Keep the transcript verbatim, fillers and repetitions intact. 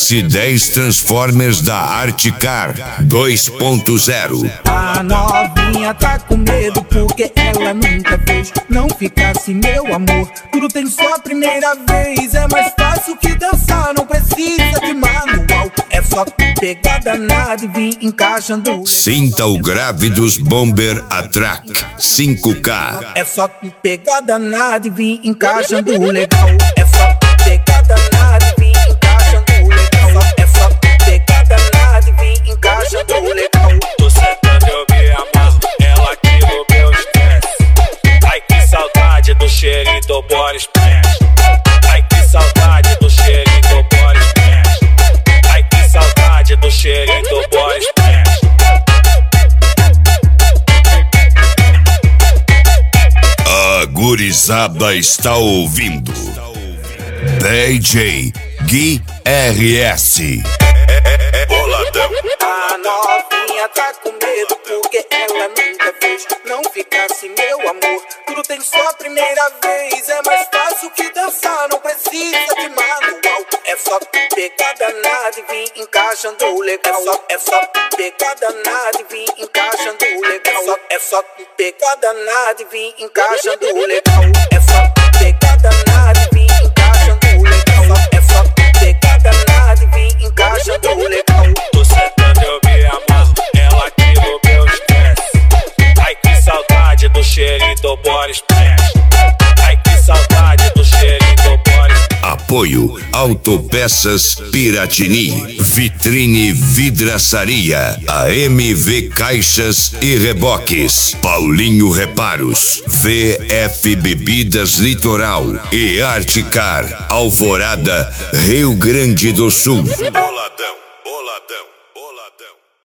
S dez Transformers da Articar dois ponto zero. A novinha tá com medo porque ela nunca fez. Não ficasse meu amor, tudo tem só primeira vez. É mais fácil que dançar, não precisa de manual. É só pegar danado e vir encaixando. Sinta o grave dos Bomber Attrack cinco K. É só pegar danado e vir encaixando legal. É só pegar danado e vir encaixando legal. É só pegar danado e vir encaixando legal. Tô sentando, eu me amarro, ela aqui no meu estresse. Ai que saudade do cheirinho do Boris Splash. Ai que saudade do cheirinho do Boris Splash. Ai que saudade do cheirinho do Boris Splash. A gurizada está ouvindo D J Gui R S. Boladão. A novinha tá com medo porque ela nunca fez. Não ficasse meu amor, tudo tem só primeira vez. É mais fácil que dançar, não precisa de manual. É só pegar danado e vir encaixando legal. É só, é só pegar danado e vir encaixando legal. É só pegar danado e vir encaixando legal. É só pegar danado e vir encaixando legal. É só pegar danado e vir encaixando legal. Tô sentando, eu me amarro, ela aqui no meu estresse. Ai que saudade do cheirinho do Boris Splash. Ai que saudade do cheirinho do Boris. Apoio Autopeças Piratini, Vitrine Vidraçaria, A M V Caixas e Reboques, Paulinho Reparos, V F Bebidas Litoral e Articar, Alvorada, Rio Grande do Sul. Boladão.